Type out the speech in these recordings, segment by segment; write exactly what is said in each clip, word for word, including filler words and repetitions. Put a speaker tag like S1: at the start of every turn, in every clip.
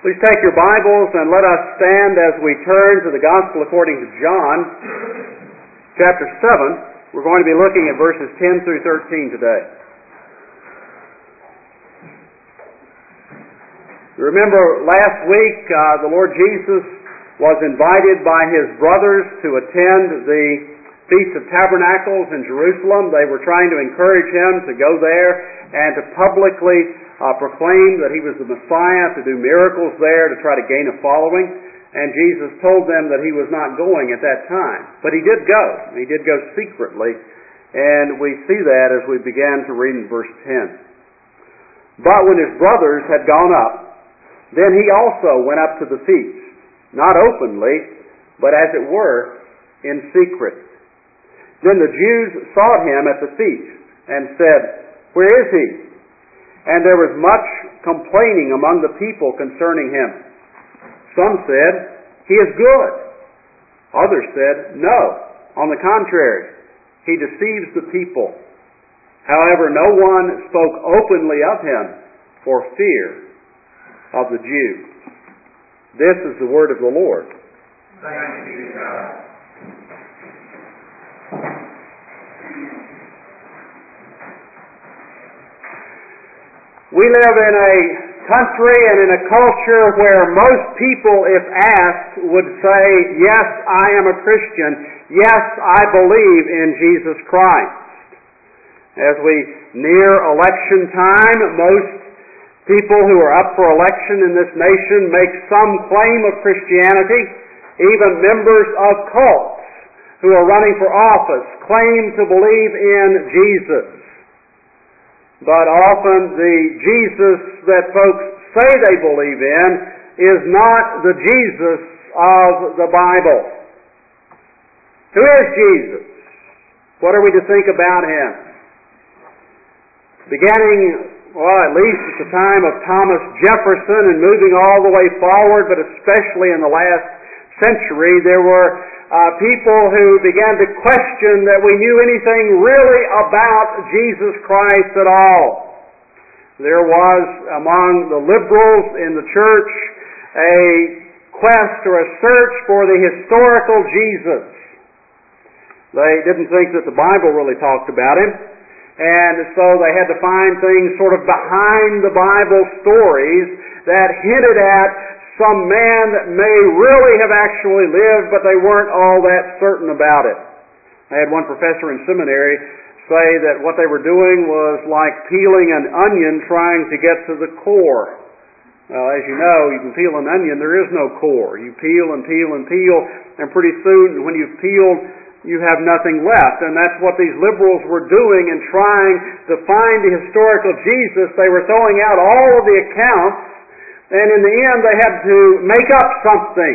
S1: Please take your Bibles and let us stand as we turn to the Gospel according to John, chapter seven. We're going to be looking at verses ten through thirteen today. You remember last week uh, the Lord Jesus was invited by His brothers to attend the Feast of Tabernacles in Jerusalem. They were trying to encourage Him to go there and to publicly Uh, proclaimed that He was the Messiah, to do miracles there, to try to gain a following. And Jesus told them that He was not going at that time. But He did go. He did go secretly. And we see that as we began to read in verse ten. But when His brothers had gone up, then He also went up to the feast, not openly, but as it were, in secret. Then the Jews sought Him at the feast, and said, "Where is He?" And there was much complaining among the people concerning Him. Some said, "He is good." Others said, "No, on the contrary, He deceives the people." However, no one spoke openly of Him for fear of the Jews. This is the word of the Lord.
S2: Thanks be to God.
S1: We live in a country and in a culture where most people, if asked, would say, "Yes, I am a Christian. Yes, I believe in Jesus Christ." As we near election time, most people who are up for election in this nation make some claim of Christianity. Even members of cults who are running for office claim to believe in Jesus. But often the Jesus that folks say they believe in is not the Jesus of the Bible. Who is Jesus? What are we to think about Him? Beginning, well, at least at the time of Thomas Jefferson and moving all the way forward, but especially in the last century, there were Uh, people who began to question that we knew anything really about Jesus Christ at all. There was among the liberals in the church a quest or a search for the historical Jesus. They didn't think that the Bible really talked about Him, and so they had to find things sort of behind the Bible stories that hinted at some man that may really have actually lived, but they weren't all that certain about it. I had one professor in seminary say that what they were doing was like peeling an onion trying to get to the core. Well, as you know, you can peel an onion, there is no core. You peel and peel and peel, and pretty soon when you've peeled, you have nothing left. And that's what these liberals were doing in trying to find the historical Jesus. They were throwing out all of the accounts, and in the end, they had to make up something.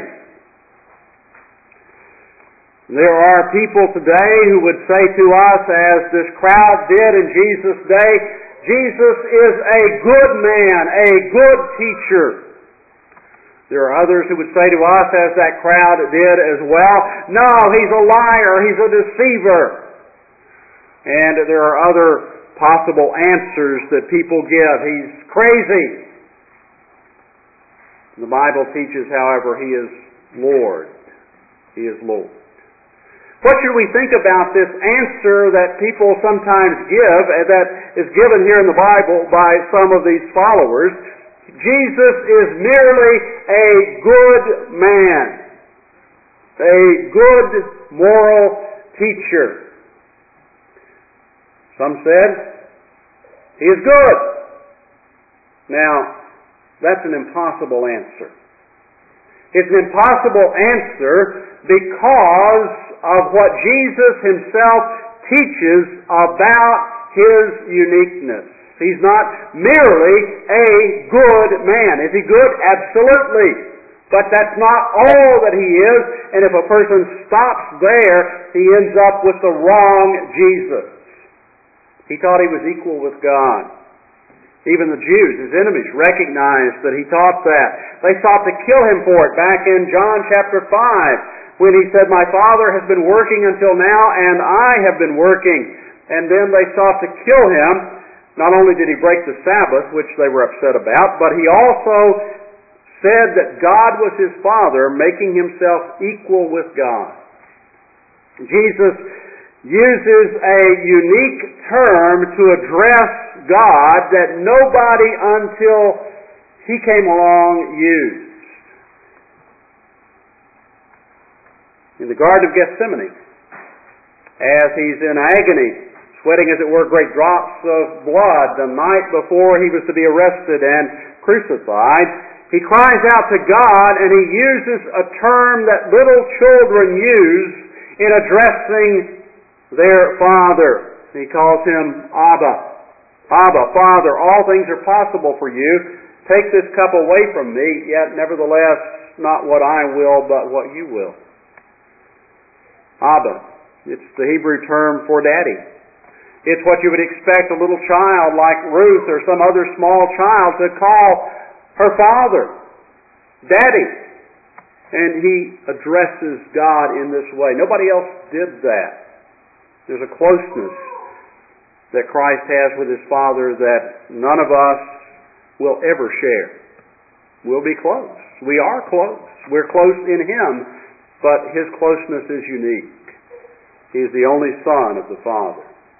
S1: There are people today who would say to us, as this crowd did in Jesus' day, Jesus is a good man, a good teacher. There are others who would say to us, as that crowd did as well, "No, he's a liar, he's a deceiver." And there are other possible answers that people give. He's crazy. The Bible teaches, however, He is Lord. He is Lord. What should we think about this answer that people sometimes give, that is given here in the Bible by some of these followers? Jesus is merely a good man, a good moral teacher. Some said, He is good. Now, that's an impossible answer. It's an impossible answer because of what Jesus Himself teaches about His uniqueness. He's not merely a good man. Is He good? Absolutely. But that's not all that He is, and if a person stops there, he ends up with the wrong Jesus. He thought He was equal with God. Even the Jews, His enemies, recognized that He taught that. They sought to kill Him for it back in John chapter five, when He said, "My Father has been working until now, and I have been working." And then they sought to kill Him. Not only did He break the Sabbath, which they were upset about, but He also said that God was his Father, making himself equal with God. Jesus uses a unique term to address God that nobody until he came along used. In the Garden of Gethsemane, as he's in agony, sweating as it were great drops of blood the night before he was to be arrested and crucified, he cries out to God, and he uses a term that little children use in addressing their Father. He calls him Abba. Abba, Father, all things are possible for you. Take this cup away from me, yet nevertheless not what I will, but what you will. Abba. It's the Hebrew term for daddy. It's what you would expect a little child like Ruth or some other small child to call her father, Daddy. And he addresses God in this way. Nobody else did that. There's a closeness that Christ has with his Father that none of us will ever share. We'll be close. We are close. We're close in him, but his closeness is unique. He is the only Son of the Father.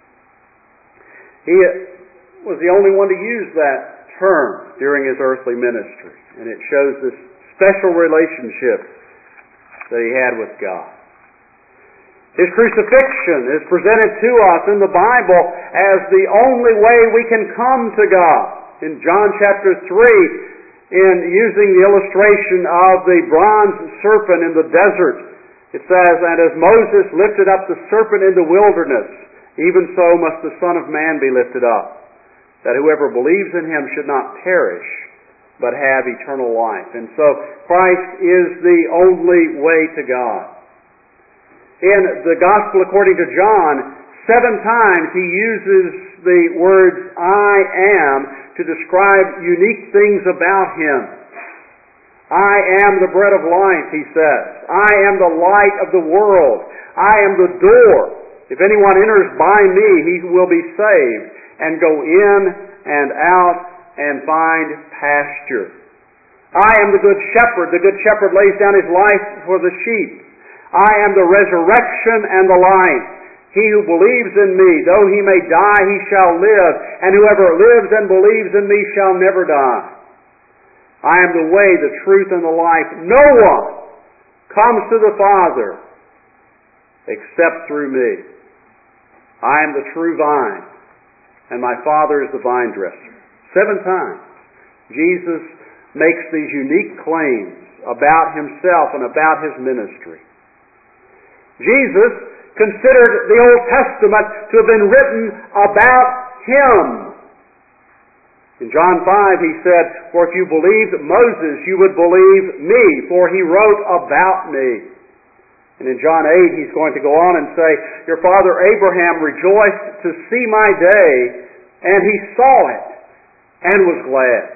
S1: He was the only one to use that term during his earthly ministry, and it shows this special relationship that he had with God. His crucifixion is presented to us in the Bible as the only way we can come to God. In John chapter three, in using the illustration of the bronze serpent in the desert, it says, "And as Moses lifted up the serpent in the wilderness, even so must the Son of Man be lifted up, that whoever believes in him should not perish, but have eternal life." And so Christ is the only way to God. In the Gospel according to John, seven times he uses the words "I am" to describe unique things about him. "I am the bread of life," he says. "I am the light of the world. I am the door. If anyone enters by me, he will be saved, and go in and out and find pasture. I am the good shepherd. The good shepherd lays down his life for the sheep. I am the resurrection and the life. He who believes in me, though he may die, he shall live. And whoever lives and believes in me shall never die. I am the way, the truth, and the life. No one comes to the Father except through me. I am the true vine, and my Father is the vine dresser." Seven times Jesus makes these unique claims about himself and about his ministry. Jesus considered the Old Testament to have been written about him. In John five he said, "For if you believed Moses, you would believe me, for he wrote about me." And in John eight he's going to go on and say, "Your father Abraham rejoiced to see my day, and he saw it and was glad."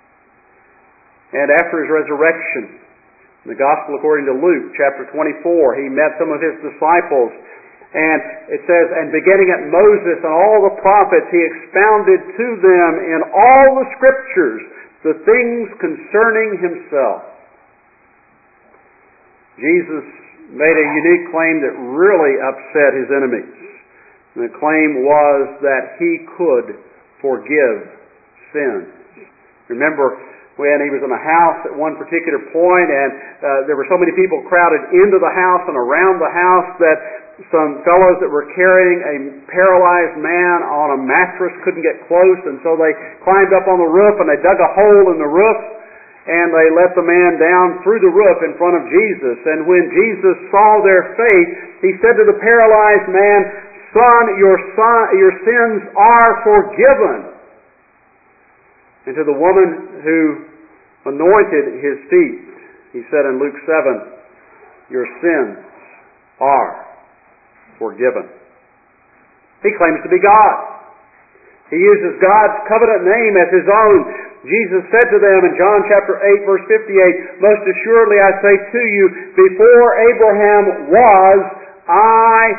S1: And after his resurrection, in the Gospel according to Luke, chapter twenty-four, he met some of his disciples, and it says, "And beginning at Moses and all the prophets, he expounded to them in all the Scriptures the things concerning himself." Jesus made a unique claim that really upset his enemies. And the claim was that he could forgive sins. Remember when he was in a house at one particular point, and uh, there were so many people crowded into the house and around the house that some fellows that were carrying a paralyzed man on a mattress couldn't get close, and so they climbed up on the roof and they dug a hole in the roof, and they let the man down through the roof in front of Jesus. And when Jesus saw their faith, he said to the paralyzed man, "Son, your son, your sins are forgiven." And to the woman who anointed his feet, he said in Luke seven, "Your sins are forgiven." He claims to be God. He uses God's covenant name as his own. Jesus said to them in John chapter eight, verse fifty-eight, "Most assuredly I say to you, before Abraham was, I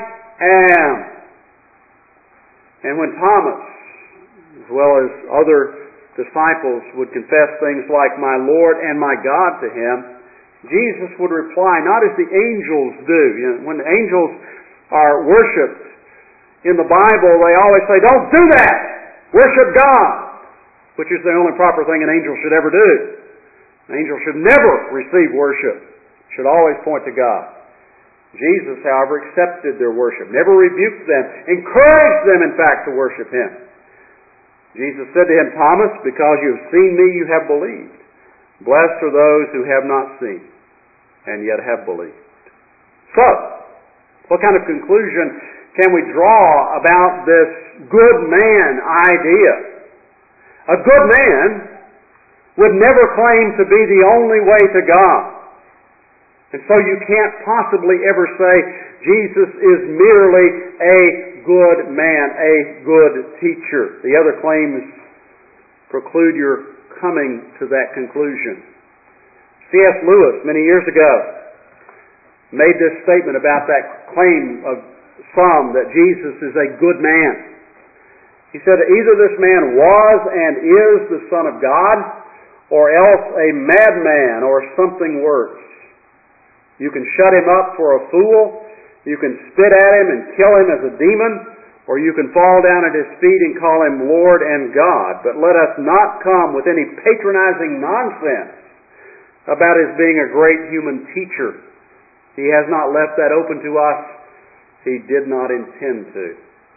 S1: am." And when Thomas, as well as other disciples would confess things like, "My Lord and my God," to Him, Jesus would reply, not as the angels do. You know, when the angels are worshipped in the Bible, they always say, "Don't do that! Worship God!" Which is the only proper thing an angel should ever do. An angel should never receive worship. Should always point to God. Jesus, however, accepted their worship, never rebuked them, encouraged them, in fact, to worship Him. Jesus said to him, "Thomas, because you have seen me, you have believed. Blessed are those who have not seen, and yet have believed." So, what kind of conclusion can we draw about this good man idea? A good man would never claim to be the only way to God. And so you can't possibly ever say Jesus is merely a good man, a good teacher. The other claims preclude your coming to that conclusion. C S Lewis, many years ago, made this statement about that claim of some that Jesus is a good man. He said, "Either this man was and is the Son of God, or else a madman or something worse. You can shut him up for a fool, you can spit at him and kill him as a demon, or you can fall down at his feet and call him Lord and God. But let us not come with any patronizing nonsense about his being a great human teacher. He has not left that open to us. He did not intend to."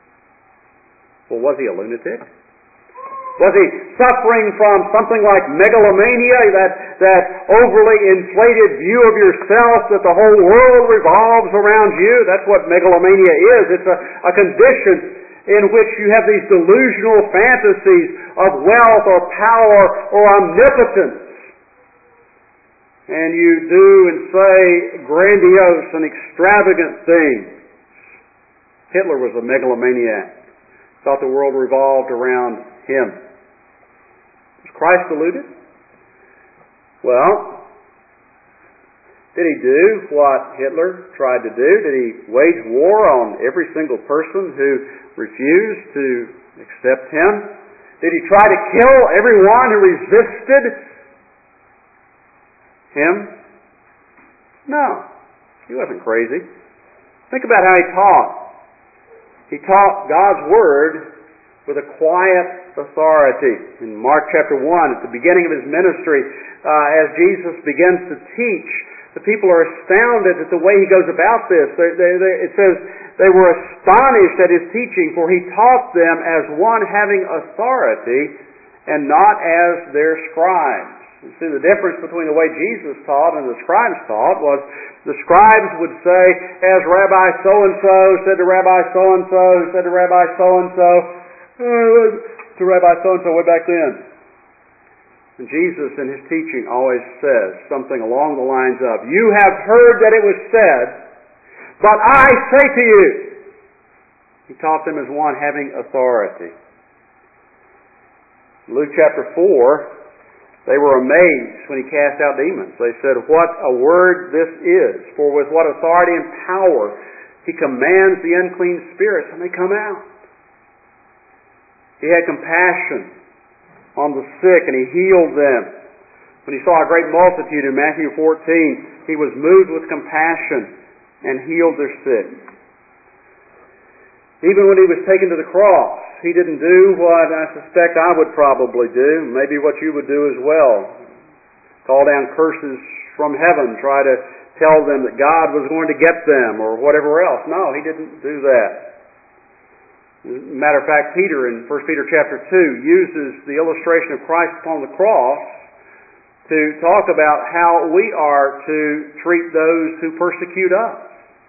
S1: Well, was he a lunatic? Was he suffering from something like megalomania, that, that overly inflated view of yourself that the whole world revolves around you? That's what megalomania is. It's a, a condition in which you have these delusional fantasies of wealth or power or omnipotence. And you do and say grandiose and extravagant things. Hitler was a megalomaniac. Thought the world revolved around him. Was Christ deluded? Well, did he do what Hitler tried to do? Did he wage war on every single person who refused to accept him? Did he try to kill everyone who resisted him? No. He wasn't crazy. Think about how he taught. He taught God's Word with a quiet authority. In Mark chapter one, at the beginning of His ministry, uh, as Jesus begins to teach, the people are astounded at the way He goes about this. They, they, they, it says, they were astonished at His teaching, for He taught them as one having authority and not as their scribes. You see, the difference between the way Jesus taught and the scribes taught was the scribes would say, as Rabbi so-and-so said to Rabbi so-and-so, who said to Rabbi so-and-so, to Rabbi so-and-so way back then. And Jesus in His teaching always says something along the lines of, "You have heard that it was said, but I say to you." He taught them as one having authority. Luke chapter four, they were amazed when He cast out demons. They said, "What a word this is! For with what authority and power He commands the unclean spirits, and they come out." He had compassion on the sick, and He healed them. When He saw a great multitude in Matthew fourteen, He was moved with compassion and healed their sick. Even when He was taken to the cross, He didn't do what I suspect I would probably do, maybe what you would do as well. Call down curses from heaven, try to tell them that God was going to get them or whatever else. No, He didn't do that. As a matter of fact, Peter in First Peter chapter two uses the illustration of Christ upon the cross to talk about how we are to treat those who persecute us.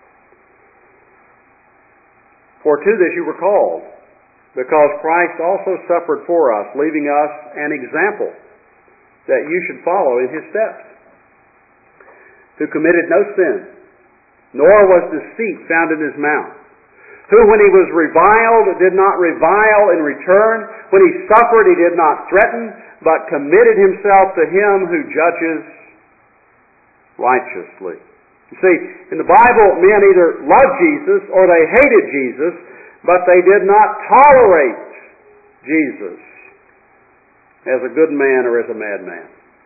S1: "For to this you were called, because Christ also suffered for us, leaving us an example, that you should follow in His steps, who committed no sin, nor was deceit found in His mouth, who when He was reviled did not revile in return, when He suffered He did not threaten, but committed Himself to Him who judges righteously." You see, in the Bible, men either loved Jesus or they hated Jesus, but they did not tolerate Jesus. as a good man or as a madman?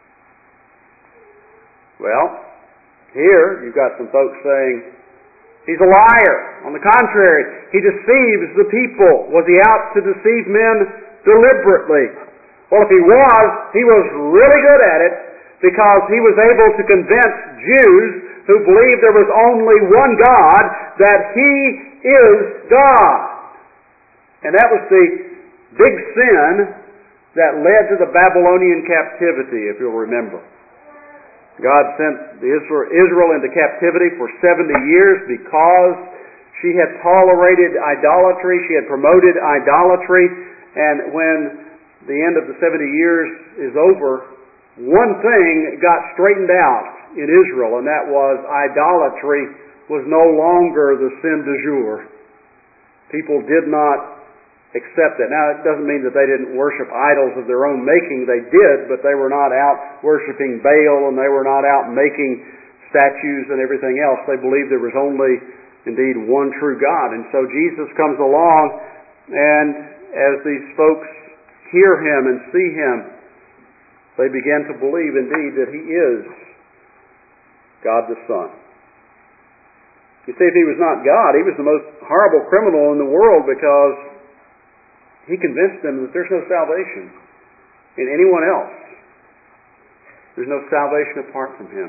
S1: Well, here you've got some folks saying, he's a liar. On the contrary, he deceives the people. Was he out to deceive men deliberately? Well, if he was, he was really good at it because he was able to convince Jews who believed there was only one God that he is God. And that was the big sin that led to the Babylonian captivity, if you'll remember. God sent Israel into captivity for seventy years because she had tolerated idolatry, she had promoted idolatry, and when the end of the seventy years is over, one thing got straightened out in Israel, and that was idolatry was no longer the sin du jour. People did not accept it. Now, it doesn't mean that they didn't worship idols of their own making. They did, but they were not out worshiping Baal, and they were not out making statues and everything else. They believed there was only, indeed, one true God. And so Jesus comes along, and as these folks hear Him and see Him, they begin to believe, indeed, that He is God the Son. You see, if He was not God, He was the most horrible criminal in the world because He convinced them that there's no salvation in anyone else. There's no salvation apart from Him.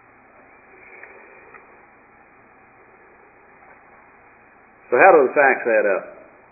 S1: So how do the facts add up?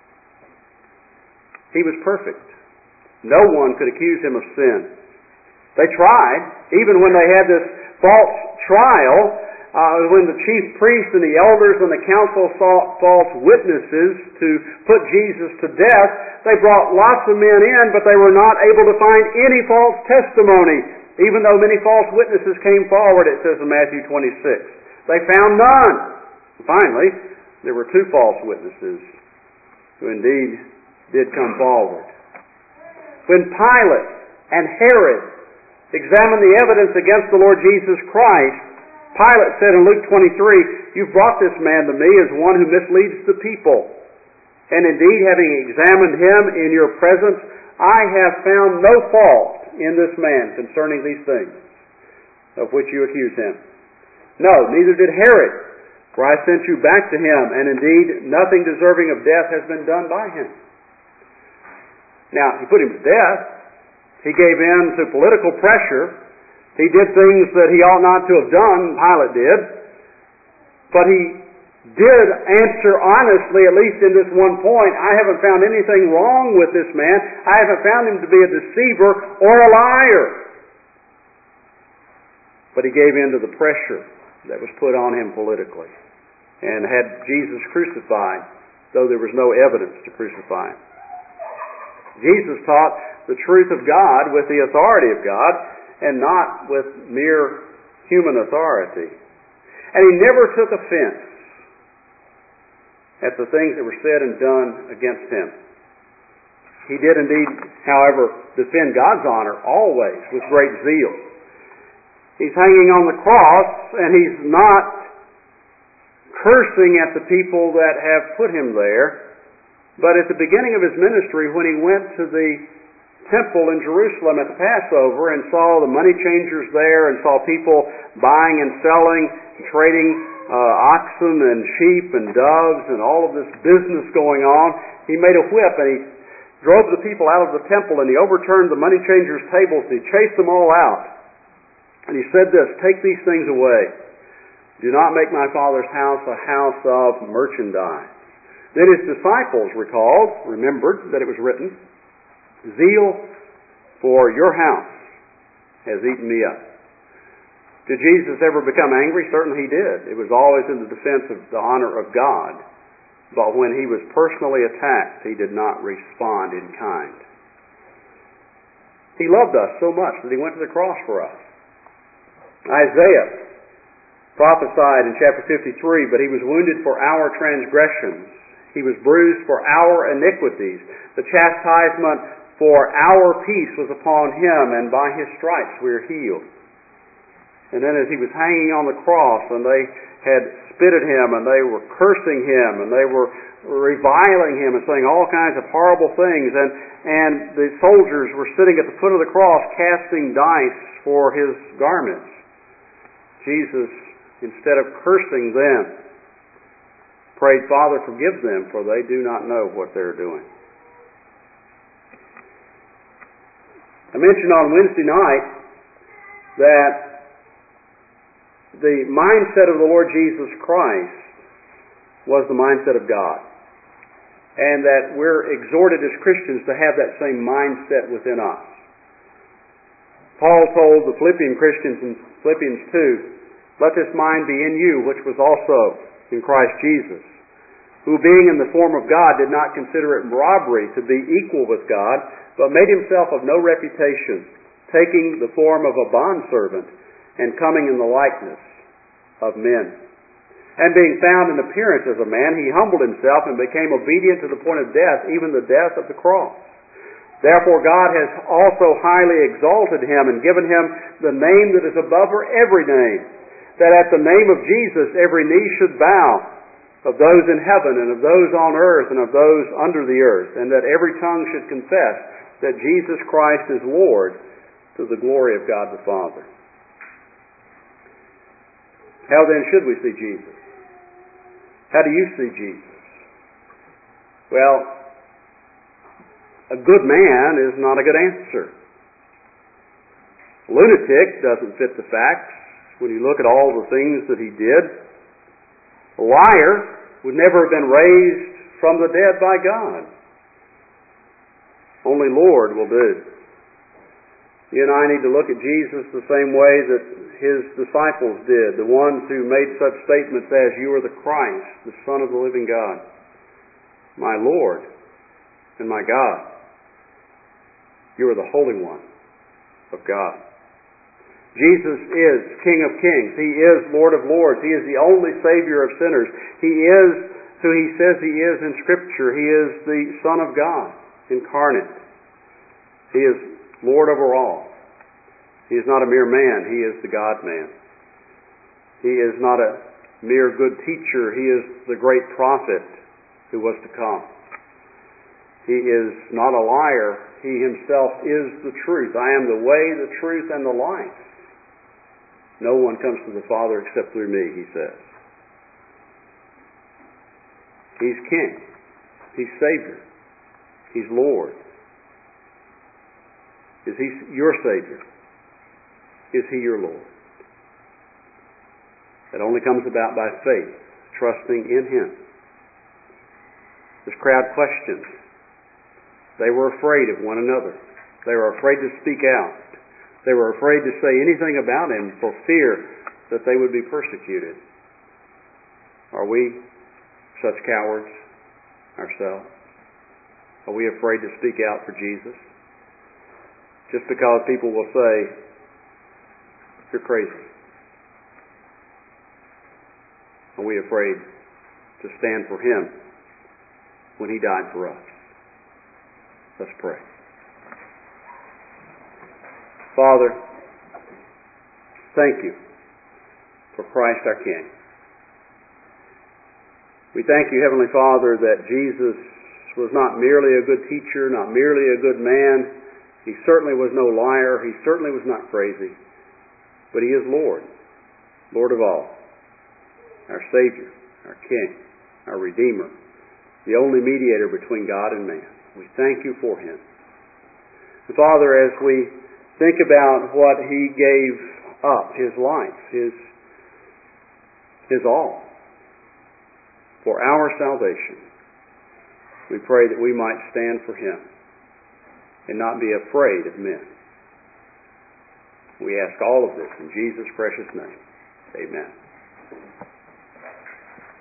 S1: He was perfect. No one could accuse Him of sin. They tried, even when they had this false trial, Uh, when the chief priests and the elders and the council sought false witnesses to put Jesus to death, they brought lots of men in, but they were not able to find any false testimony, even though many false witnesses came forward, it says in Matthew twenty-six. They found none. Finally, there were two false witnesses who indeed did come forward. When Pilate and Herod examined the evidence against the Lord Jesus Christ, Pilate said in Luke twenty-three, "You've brought this man to me as one who misleads the people. And indeed, having examined him in your presence, I have found no fault in this man concerning these things of which you accuse him. No, neither did Herod, for I sent you back to him, and indeed nothing deserving of death has been done by him." Now, he put him to death. He gave in to political pressure. He did things that he ought not to have done, Pilate did. But he did answer honestly, at least in this one point, "I haven't found anything wrong with this man. I haven't found him to be a deceiver or a liar." But he gave in to the pressure that was put on him politically and had Jesus crucified, though there was no evidence to crucify him. Jesus taught the truth of God with the authority of God, and not with mere human authority. And he never took offense at the things that were said and done against him. He did indeed, however, defend God's honor always with great zeal. He's hanging on the cross, and he's not cursing at the people that have put him there. But at the beginning of his ministry, when he went to the temple in Jerusalem at the Passover and saw the money changers there and saw people buying and selling, trading uh, oxen and sheep and doves and all of this business going on, he made a whip and he drove the people out of the temple and he overturned the money changers' tables and he chased them all out. And he said this, "Take these things away. Do not make my Father's house a house of merchandise." Then his disciples recalled, remembered that it was written, "Zeal for your house has eaten me up." Did Jesus ever become angry? Certainly he did. It was always in the defense of the honor of God. But when he was personally attacked, he did not respond in kind. He loved us so much that he went to the cross for us. Isaiah prophesied in chapter fifty-three, "But he was wounded for our transgressions. He was bruised for our iniquities. The chastisement for our peace was upon him, and by his stripes we are healed." And then as he was hanging on the cross, and they had spit at him, and they were cursing him, and they were reviling him and saying all kinds of horrible things. And, and the soldiers were sitting at the foot of the cross casting dice for his garments. Jesus, instead of cursing them, prayed, Father, forgive them, for they do not know what they're doing. I mentioned on Wednesday night that the mindset of the Lord Jesus Christ was the mindset of God, and that we're exhorted as Christians to have that same mindset within us. Paul told the Philippian Christians in Philippians two, let this mind be in you, which was also in Christ Jesus, who being in the form of God did not consider it robbery to be equal with God, but made himself of no reputation, taking the form of a bondservant and coming in the likeness of men. And being found in appearance as a man, he humbled himself and became obedient to the point of death, even the death of the cross. Therefore God has also highly exalted him and given him the name that is above every name, that at the name of Jesus every knee should bow, of those in heaven and of those on earth and of those under the earth, and that every tongue should confess that Jesus Christ is Lord, to the glory of God the Father. How then should we see Jesus? How do you see Jesus? Well, a good man is not a good answer. A lunatic doesn't fit the facts when you look at all the things that he did. A liar would never have been raised from the dead by God. Only Lord will do. You and I need to look at Jesus the same way that his disciples did, the ones who made such statements as, you are the Christ, the Son of the living God, my Lord and my God. You are the Holy One of God. Jesus is King of Kings. He is Lord of Lords. He is the only Savior of sinners. He is who He says He is in Scripture. He is the Son of God incarnate. He is Lord over all. He is not a mere man. He is the God-man. He is not a mere good teacher. He is the great prophet who was to come. He is not a liar. He Himself is the truth. I am the way, the truth, and the life. No one comes to the Father except through me, He says. He's King. He's Savior. He's Lord. Is He your Savior? Is He your Lord? That only comes about by faith, trusting in Him. This crowd questioned. They were afraid of one another. They were afraid to speak out. They were afraid to say anything about Him for fear that they would be persecuted. Are we such cowards ourselves? Are we afraid to speak out for Jesus? Just because people will say, you're crazy. Are we afraid to stand for Him when He died for us? Let's pray. Father, thank You for Christ our King. We thank You, Heavenly Father, that Jesus was not merely a good teacher, not merely a good man. He certainly was no liar. He certainly was not crazy. But He is Lord, Lord of all, our Savior, our King, our Redeemer, the only mediator between God and man. We thank You for Him. And Father, as we think about what He gave up, His life, His, His all, for our salvation, we pray that we might stand for Him and not be afraid of men. We ask all of this in Jesus' precious name. Amen.